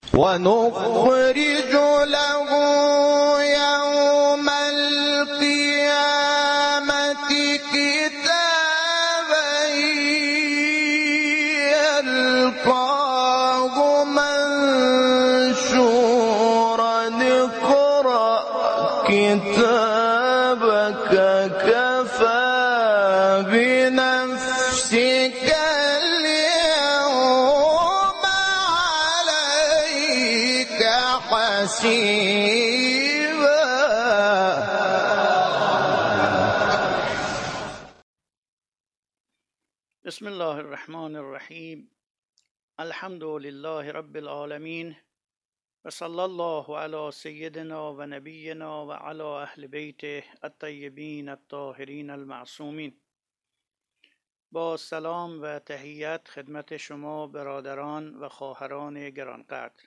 ونخرج له يوم القيامة كتابا يلقاه منشورا اقرأ كتابك كفى بنفسك اليوم عليك حسيبا. بسم الله الرحمن الرحیم. الحمد لله رب العالمین و صلی الله علی سیدنا و نبینا و علی اهل بیته الطیبین الطاهرین المعصومین. با سلام و تحیت خدمت شما برادران و خواهران گرانقدر.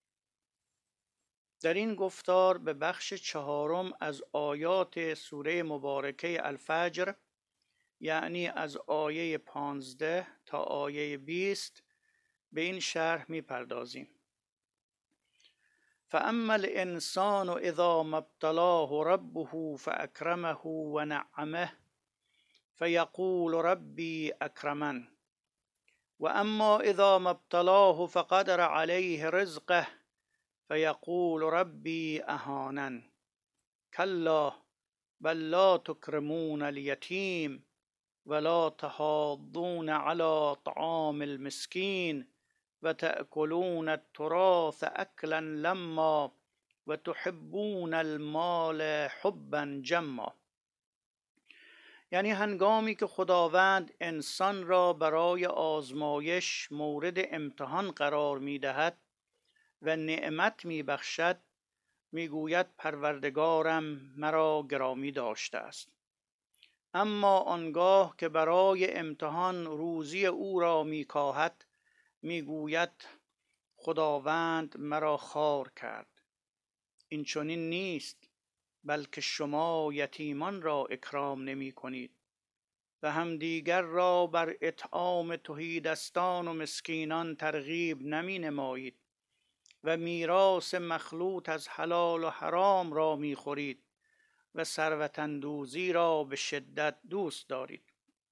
در این گفتار به بخش چهارم از آیات سوره مبارکه الفجر، یعنی از آیه 15 تا آیه 20 به این شرح می پردازیم. فاما الانسان اذا ما ابتلاه ربه فاکرمه و نعمه فیقول ربی اکرمن و اما اذا ما ابتلاه فقدر علیه رزقه فیقول ربی اهانن کلا بل لا تکرمون الیتیم ولا تحاضون على طعام المسكين وتأكلون التراث أكلا لما وتحبون المال حبا جما. یعنی هنگامی که خداوند انسان را برای آزمایش مورد امتحان قرار می دهد و نعمت می بخشد، می گوید پروردگارم مرا گرامی داشته است. اما آنگاه که برای امتحان روزی او را می‌کاهد می‌گوید خداوند مرا خوار کرد. این چنین نیست، بلکه شما یتیمان را اکرام نمی کنید و همدیگر را بر اطعام تهیدستان و مسکینان ترغیب نمی نمایید و میراث مخلوط از حلال و حرام را می خورید و ثروت اندوزی را به شدت دوست دارید.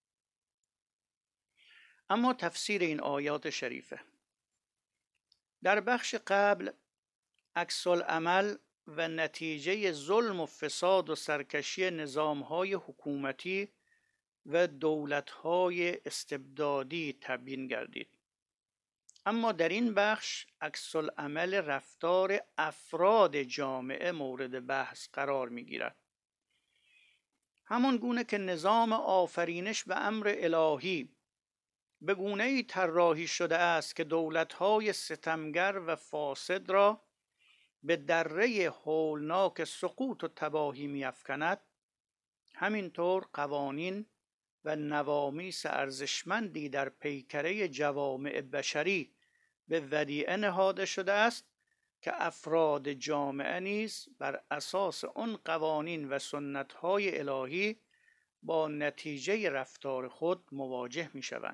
اما تفسیر این آیات شریفه. در بخش قبل عکس العمل و نتیجه ظلم و فساد و سرکشی نظام‌های حکومتی و دولت‌های استبدادی تبیین گردید. اما در این بخش عکس العمل رفتار افراد جامعه مورد بحث قرار می‌گیرد. همان گونه که نظام آفرینش به امر الهی به گونه‌ای طراحی شده است که دولت‌های ستمگر و فاسد را به دره هولناک سقوط و تباهی می‌افکند، همینطور قوانین و نوامیس ارزشمندی در پیکره جوامع بشری به ودیعه نهاده شده است که افراد جامعه نیز بر اساس آن قوانین و سنت‌های الهی با نتیجه رفتار خود مواجه می‌شوند.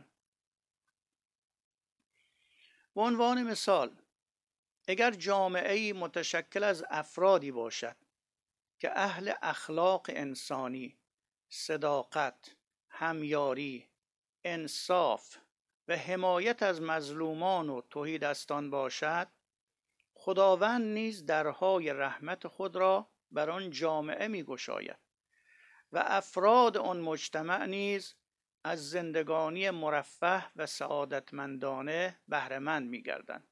به عنوان مثال، اگر جامعه‌ای متشکل از افرادی باشد که اهل اخلاق انسانی، صداقت، همیاری، انصاف و حمایت از مظلومان و تهیدستان باشد، خداوند نیز درهای رحمت خود را بر آن جامعه می‌گشاید و افراد آن مجتمع نیز از زندگانی مرفه و سعادتمندانه بهره‌مند می‌گردند.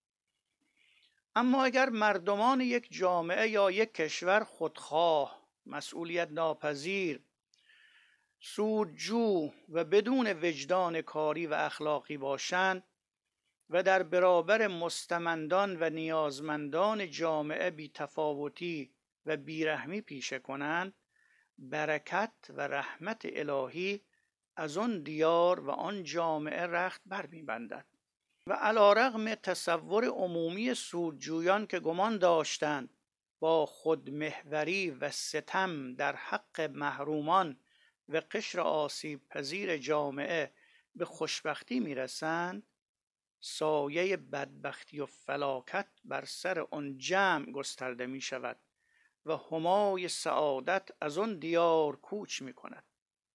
اما اگر مردمان یک جامعه یا یک کشور خودخواه، مسئولیت ناپذیر، سودجو و بدون وجدان کاری و اخلاقی باشند و در برابر مستمندان و نیازمندان جامعه بی‌تفاوتی و بیرحمی پیشه کنند، برکت و رحمت الهی از آن دیار و آن جامعه رخت بر می‌بندد و علی‌رغم تصور عمومی سودجویان که گمان داشتند با خودمحوری و ستم در حق محرومان و قشر آسیب پذیر جامعه به خوشبختی میرسند، سایه بدبختی و فلاکت بر سر آن جمع گسترده می شود و همای سعادت از آن دیار کوچ می کند.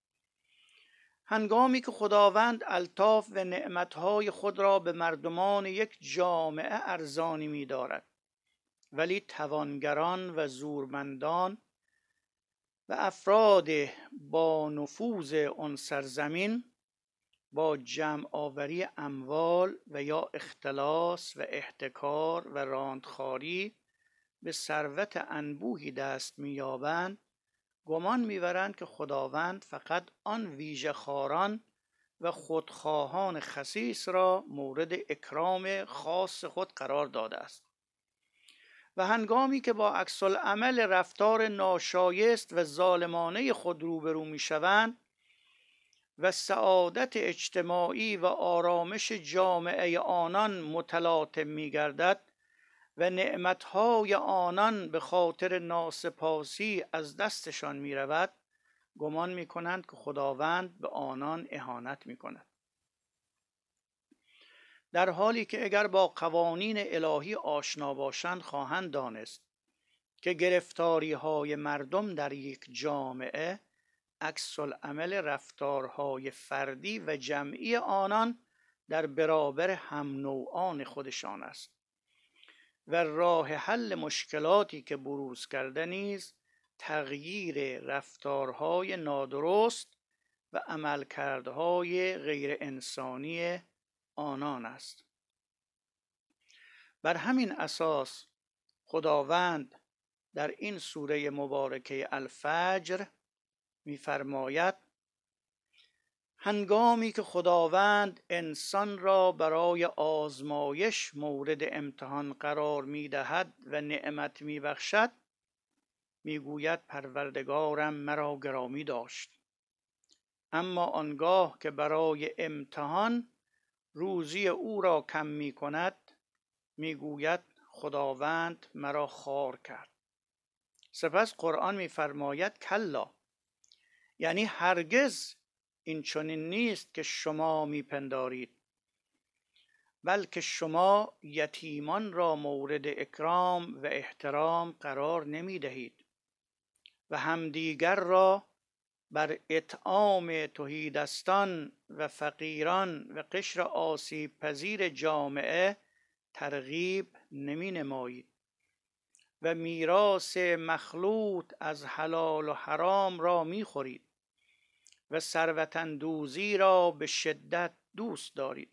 هنگامی که خداوند الطاف و نعمتهای خود را به مردمان یک جامعه ارزانی می دارد، ولی توانگران و زورمندان و افراد با نفوذ آن سرزمین با جمع آوری اموال و یا اختلاس و احتکار و راندخواری به ثروت انبوهی دست می‌یابند، گمان می‌برند که خداوند فقط آن ویژه خواران و خودخواهان خسیس را مورد اکرام خاص خود قرار داده است و هنگامی که با عکس العمل رفتار ناشایست و ظالمانه خود روبرو می‌شوند و سعادت اجتماعی و آرامش جامعه آنان متلاطم می‌گردد و نعمتهای آنان به خاطر ناسپاسی از دستشان می‌رود، گمان می‌کنند که خداوند به آنان اهانت می‌کند، در حالی که اگر با قوانین الهی آشنا باشند خواهند دانست که گرفتاری‌های مردم در یک جامعه عکس العمل رفتارهای فردی و جمعی آنان در برابر هم نوعان خودشان است و راه حل مشکلاتی که بروز کرده نیز تغییر رفتارهای نادرست و عملکردهای غیر انسانی آنان است. بر همین اساس خداوند در این سوره مبارکه الفجر می‌فرماید: هنگامی که خداوند انسان را برای آزمایش مورد امتحان قرار می‌دهد و نعمت می‌بخشد، می‌گوید پروردگارم مرا گرامی داشت، اما آنگاه که برای امتحان روزی او را کم می‌کند، می‌گوید خداوند مرا خوار کرد. سپس قرآن می‌فرماید کلا، یعنی هرگز این چنین نیست که شما میپندارید، بلکه شما یتیمان را مورد اکرام و احترام قرار نمیدهید و همدیگر را بر اطعام تهیدستان و فقیران و قشر آسیب پذیر جامعه ترغیب نمی نمایید و میراث مخلوط از حلال و حرام را می خورید و ثروت اندوزی را به شدت دوست دارید.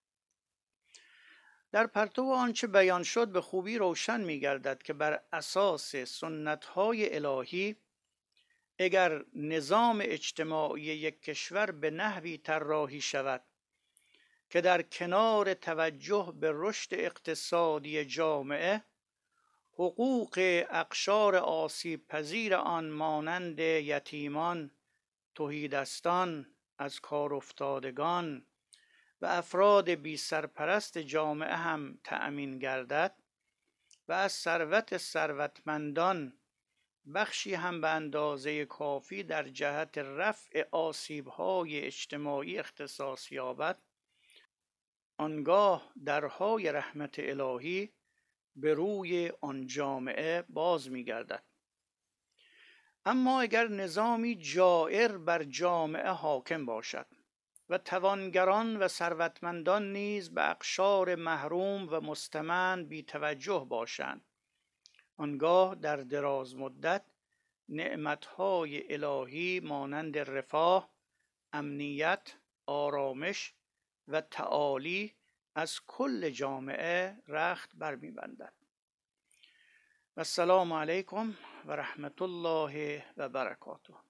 در پرتو آنچه بیان شد به خوبی روشن می گردد که بر اساس سنت‌های الهی اگر نظام اجتماعی یک کشور به نحوی طراحی شود که در کنار توجه به رشد اقتصادی جامعه حقوق اقشار آسیب پذیر آن مانند یتیمان، تهیدستان، از کار افتادگان و افراد بی سرپرست جامعه هم تأمین گردد و از ثروتمندان بخشی هم به اندازه کافی در جهت رفع آسیب‌های اجتماعی اختصاص یابد، آنگاه درهای رحمت الهی به روی آن جامعه باز می‌گردد. اما اگر نظامی جائر بر جامعه حاکم باشد و توانگران و ثروتمندان نیز به اقشار محروم و مستمند بی توجه باشند، آنگاه در دراز مدت نعمتهای الهی مانند رفاه، امنیت، آرامش و تعالی از کل جامعه رخت برمی‌بندد. السلام علیکم و رحمت الله و برکاته.